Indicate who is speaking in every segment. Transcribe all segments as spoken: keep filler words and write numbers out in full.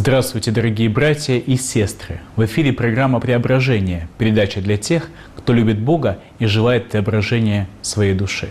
Speaker 1: Здравствуйте, дорогие братья и сестры! В эфире программа «Преображение», передача для тех, кто любит Бога и желает преображения своей души.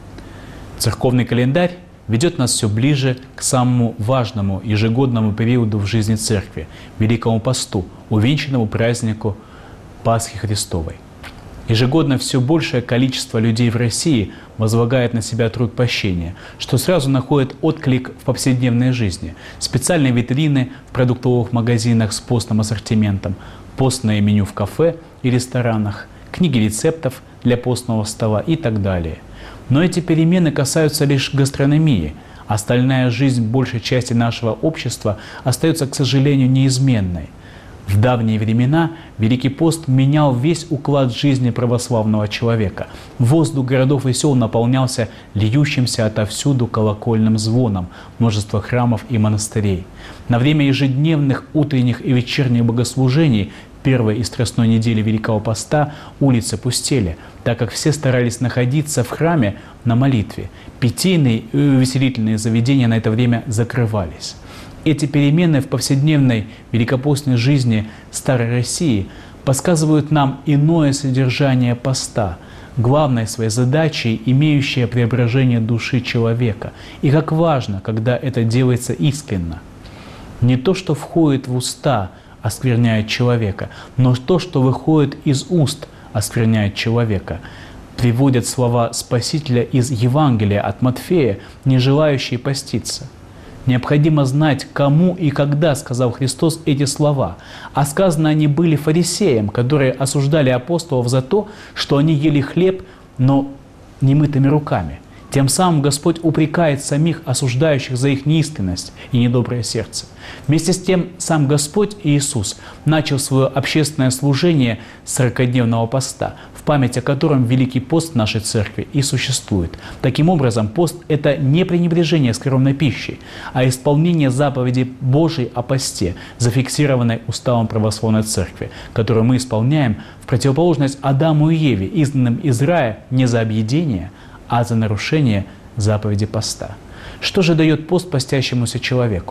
Speaker 1: Церковный календарь ведет нас все ближе к самому важному ежегодному периоду в жизни Церкви – Великому Посту, увенчанному празднику Пасхи Христовой. Ежегодно все большее количество людей в России возлагает на себя труд пощения, что сразу находит отклик в повседневной жизни. Специальные витрины в продуктовых магазинах с постным ассортиментом, постное меню в кафе и ресторанах, книги рецептов для постного стола и так далее. Но эти перемены касаются лишь гастрономии. Остальная жизнь большей части нашего общества остается, к сожалению, неизменной. В давние времена Великий пост менял весь уклад жизни православного человека. Воздух городов и сел наполнялся льющимся отовсюду колокольным звоном множества храмов и монастырей. На время ежедневных утренних и вечерних богослужений первой и страстной недели Великого Поста улицы пустели, так как все старались находиться в храме на молитве. Питейные и увеселительные заведения на это время закрывались. Эти перемены в повседневной великопостной жизни Старой России подсказывают нам иное содержание поста, главной своей задачей, имеющее преображение души человека. И как важно, когда это делается искренно. Не то, что входит в уста, оскверняет человека, но то, что выходит из уст, оскверняет человека. Приводят слова Спасителя из Евангелия от Матфея, не желающие поститься. Необходимо знать, кому и когда сказал Христос эти слова. А сказаны они были фарисеям, которые осуждали апостолов за то, что они ели хлеб, но немытыми руками. Тем самым Господь упрекает самих осуждающих за их неискренность и недоброе сердце. Вместе с тем, сам Господь Иисус начал свое общественное служение с сорокадневного поста, в память о котором Великий пост нашей Церкви и существует. Таким образом, пост – это не пренебрежение скромной пищей, а исполнение заповеди Божией о посте, зафиксированной уставом Православной Церкви, которую мы исполняем в противоположность Адаму и Еве, изгнанным из рая не за объедение, а за нарушение заповеди поста. Что же дает пост постящемуся человеку?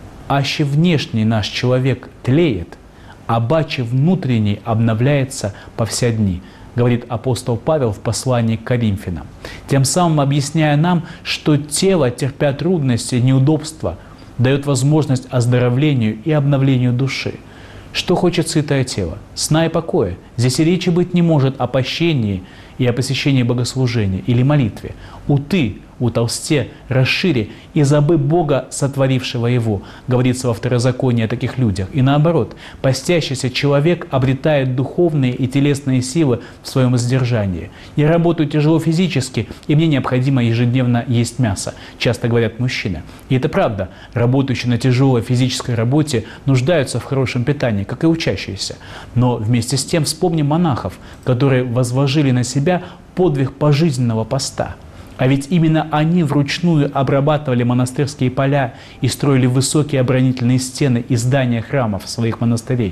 Speaker 1: Аще внешний наш человек тлеет, а баче внутренний обновляется по вся дни, говорит апостол Павел в послании к Коринфянам, тем самым объясняя нам, что тело, терпя трудности, неудобства, дает возможность оздоровлению и обновлению души. Что хочет сытое тело? Сна и покоя. Здесь и речи быть не может о пощении и о посещении богослужения или молитве. «Уты, утолсте, расшири и забы Бога, сотворившего его», говорится во Второзаконии о таких людях. И наоборот, постящийся человек обретает духовные и телесные силы в своем воздержании. «Я работаю тяжело физически, и мне необходимо ежедневно есть мясо», часто говорят мужчины. И это правда. Работающие на тяжелой физической работе нуждаются в хорошем питании, как и учащиеся. Но вместе с тем вспомним монахов, которые возложили на себя подвиг пожизненного поста. А ведь именно они вручную обрабатывали монастырские поля и строили высокие оборонительные стены и здания храмов своих монастырей.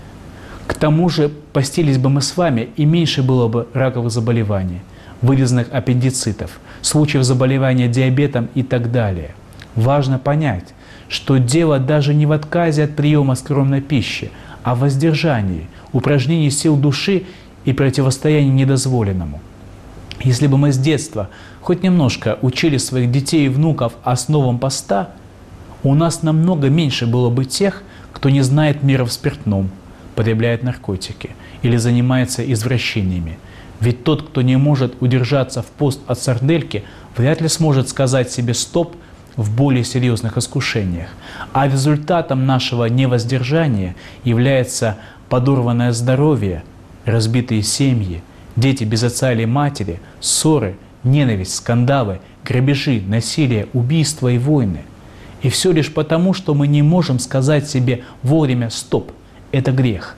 Speaker 1: К тому же постились бы мы с вами, и меньше было бы раковых заболеваний, вырезанных аппендицитов, случаев заболевания диабетом и так далее. Важно понять, что дело даже не в отказе от приема скромной пищи, а в воздержании, упражнении сил души и противостоянии недозволенному. Если бы мы с детства хоть немножко учили своих детей и внуков основам поста, у нас намного меньше было бы тех, кто не знает меры в спиртном, потребляет наркотики или занимается извращениями. Ведь тот, кто не может удержаться в пост от сардельки, вряд ли сможет сказать себе «стоп» в более серьезных искушениях. А результатом нашего невоздержания является подорванное здоровье, разбитые семьи, дети без отца или матери, ссоры, ненависть, скандалы, грабежи, насилие, убийства и войны. И все лишь потому, что мы не можем сказать себе вовремя «стоп, это грех».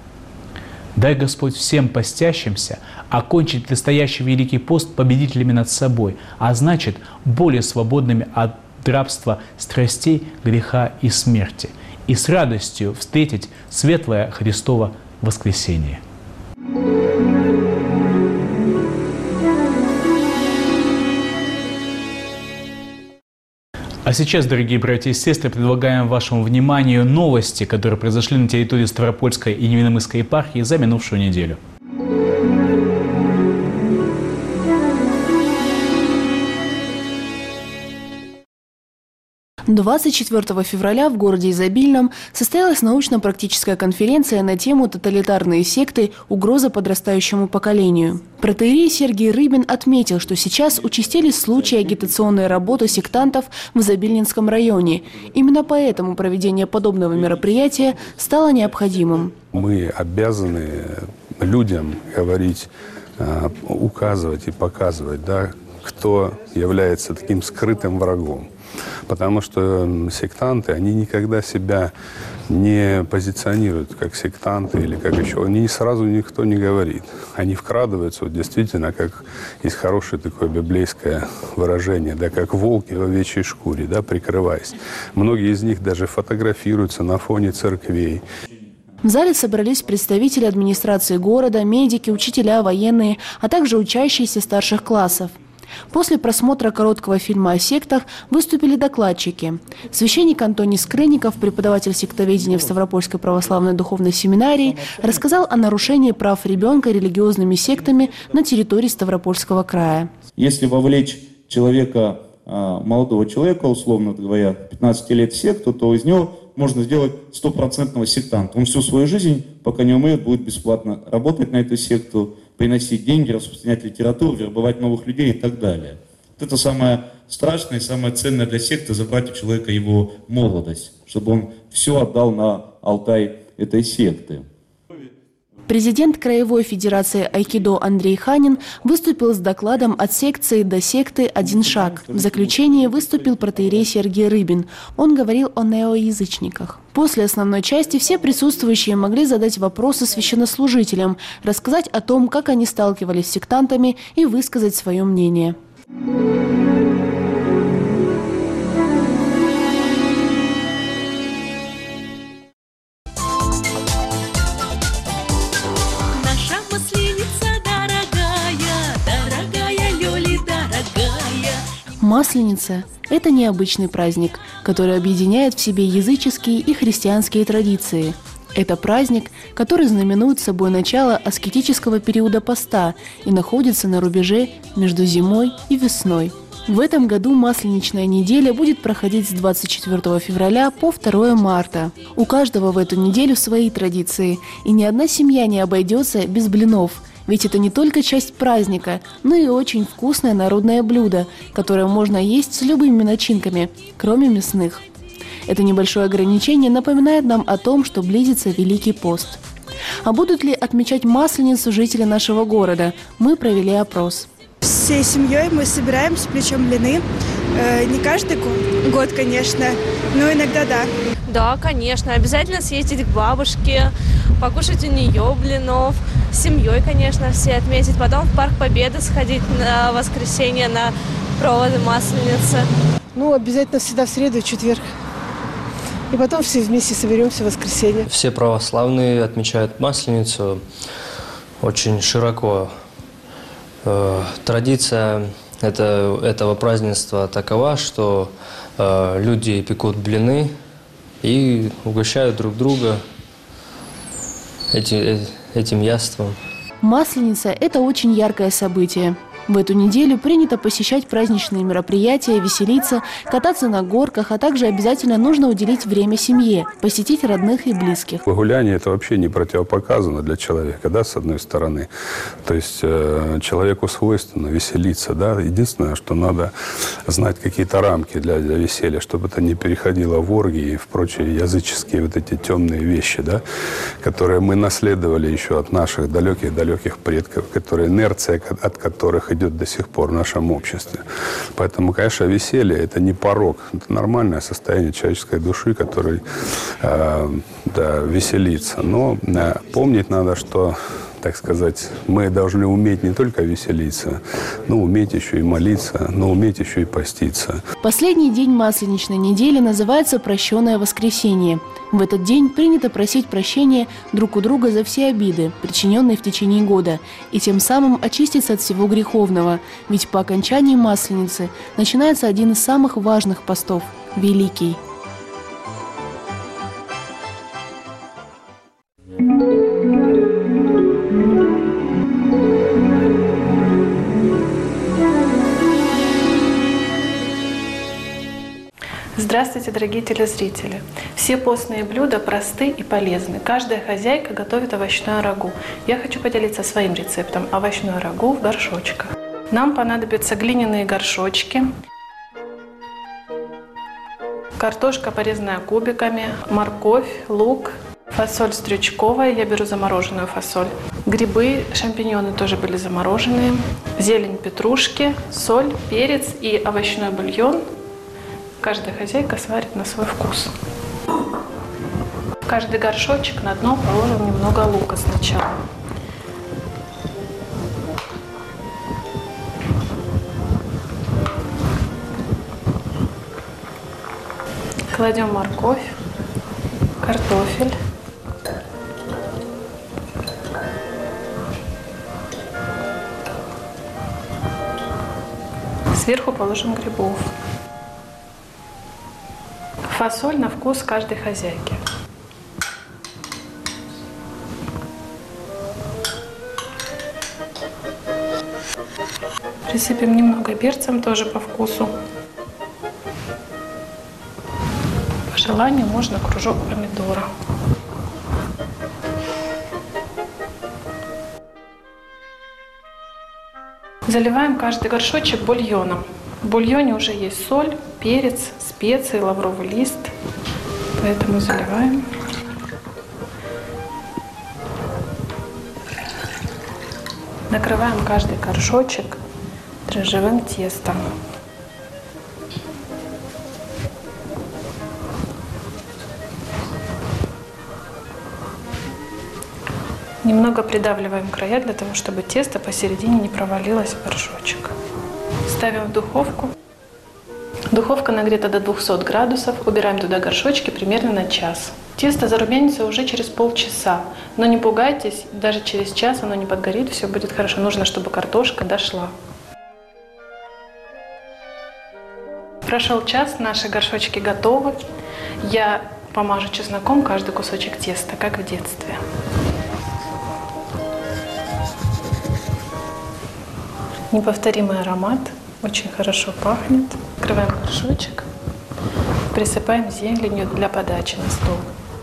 Speaker 1: Дай Господь всем постящимся окончить предстоящий Великий пост победителями над собой, а значит, более свободными от рабства страстей, греха и смерти, и с радостью встретить светлое Христово воскресение. А сейчас, дорогие братья и сестры, предлагаем вашему вниманию новости, которые произошли на территории Ставропольской и Невиномысской епархии за минувшую неделю.
Speaker 2: двадцать четвёртого февраля в городе Изобильном состоялась научно-практическая конференция на тему «Тоталитарные секты. Угроза подрастающему поколению». Протоиерей Сергий Рыбин отметил, что сейчас участились случаи агитационной работы сектантов в Изобильнинском районе. Именно поэтому проведение подобного мероприятия стало необходимым.
Speaker 3: Мы обязаны людям говорить, указывать и показывать, да, кто является таким скрытым врагом. Потому что сектанты, они никогда себя не позиционируют как сектанты или как еще. Они сразу никто не говорит. Они вкрадываются, вот действительно, как есть хорошее такое библейское выражение, да, как волки в овечьей шкуре, да, прикрываясь. Многие из них даже фотографируются на фоне церквей.
Speaker 2: В зале собрались представители администрации города, медики, учителя, военные, а также учащиеся старших классов. После просмотра короткого фильма о сектах выступили докладчики. Священник Антоний Скрынников, преподаватель сектоведения в Ставропольской православной духовной семинарии, рассказал о нарушении прав ребенка религиозными сектами на территории Ставропольского края.
Speaker 4: Если вовлечь человека, молодого человека, условно говоря, пятнадцати лет в секту, то из него можно сделать стопроцентного сектанта. Он всю свою жизнь, пока не умрет, будет бесплатно работать на эту секту, приносить деньги, распространять литературу, вербовать новых людей и так далее. Вот это самое страшное и самое ценное для секты — забрать у человека его молодость, чтобы он все отдал на алтай этой секты.
Speaker 2: Президент Краевой Федерации Айкидо Андрей Ханин выступил с докладом от секции до секты «Один шаг». В заключении выступил протоиерей Сергий Рыбин. Он говорил о неоязычниках. После основной части все присутствующие могли задать вопросы священнослужителям, рассказать о том, как они сталкивались с сектантами, и высказать свое мнение. Масленица – это необычный праздник, который объединяет в себе языческие и христианские традиции. Это праздник, который знаменует собой начало аскетического периода поста и находится на рубеже между зимой и весной. В этом году Масленичная неделя будет проходить с двадцать четвёртого февраля по второе марта. У каждого в эту неделю свои традиции, и ни одна семья не обойдется без блинов. Ведь это не только часть праздника, но и очень вкусное народное блюдо, которое можно есть с любыми начинками, кроме мясных. Это небольшое ограничение напоминает нам о том, что близится Великий пост. А будут ли отмечать Масленицу жители нашего города? Мы провели опрос.
Speaker 5: Всей семьей мы собираемся, плечом блины. Э, не каждый год, конечно, но иногда да.
Speaker 6: Да, конечно. Обязательно съездить к бабушке, покушать у нее блинов. С семьей, конечно, все отметить. Потом в Парк Победы сходить на воскресенье на проводы Масленицы.
Speaker 7: Ну, обязательно всегда в среду и четверг. И потом все вместе соберемся в воскресенье.
Speaker 8: Все православные отмечают Масленицу очень широко. Традиция это, этого празднества такова, что э, люди пекут блины и угощают друг друга эти, этим яством.
Speaker 2: Масленица – это очень яркое событие. В эту неделю принято посещать праздничные мероприятия, веселиться, кататься на горках, а также обязательно нужно уделить время семье, посетить родных и близких.
Speaker 3: Гуляние – это вообще не противопоказано для человека, да, с одной стороны. То есть э, человеку свойственно веселиться, да. Единственное, что надо знать какие-то рамки для, для веселья, чтобы это не переходило в оргии и в прочие языческие вот эти темные вещи, да, которые мы наследовали еще от наших далеких-далеких предков, которые, инерция от которых идет до сих пор в нашем обществе. Поэтому, конечно, веселье – это не порок. Это нормальное состояние человеческой души, который э, да, веселится. Но э, помнить надо, что так сказать, мы должны уметь не только веселиться, но уметь еще и молиться, но уметь еще и поститься.
Speaker 2: Последний день Масленичной недели называется «Прощенное воскресенье». В этот день принято просить прощения друг у друга за все обиды, причиненные в течение года, и тем самым очиститься от всего греховного. Ведь по окончании Масленицы начинается один из самых важных постов – Великий.
Speaker 9: Здравствуйте, дорогие телезрители! Все постные блюда просты и полезны. Каждая хозяйка готовит овощное рагу. Я хочу поделиться своим рецептом – овощное рагу в горшочках. Нам понадобятся глиняные горшочки, картошка, порезанная кубиками, морковь, лук, фасоль стручковая, я беру замороженную фасоль, грибы, шампиньоны тоже были замороженные, зелень петрушки, соль, перец и овощной бульон. Каждая хозяйка сварит на свой вкус. В каждый горшочек на дно положим немного лука сначала. Кладем морковь, картофель, сверху положим грибов. Фасоль на вкус каждой хозяйки. Присыпем немного перцем, тоже по вкусу. По желанию можно кружок помидора. Заливаем каждый горшочек бульоном. В бульоне уже есть соль, перец, специи, лавровый лист. Поэтому заливаем. Накрываем каждый горшочек дрожжевым тестом. Немного придавливаем края для того, чтобы тесто посередине не провалилось в горшочек. Ставим в духовку. Духовка нагрета до двухсот градусов. Убираем туда горшочки примерно на час. Тесто зарумянится уже через полчаса. Но не пугайтесь, даже через час оно не подгорит, все будет хорошо. Нужно, чтобы картошка дошла. Прошел час, наши горшочки готовы. Я помажу чесноком каждый кусочек теста, как в детстве. Неповторимый аромат, очень хорошо пахнет. Открываем горшочек, присыпаем зеленью для подачи на стол.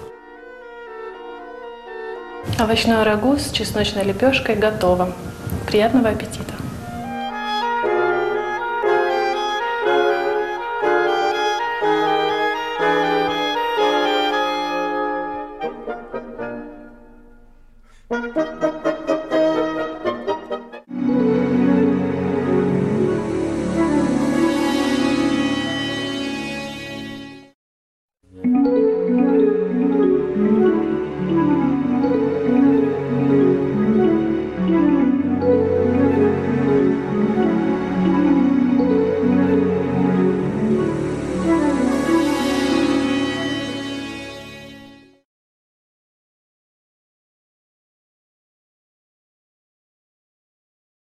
Speaker 9: Овощное рагу с чесночной лепешкой готово. Приятного аппетита!
Speaker 10: Thank you.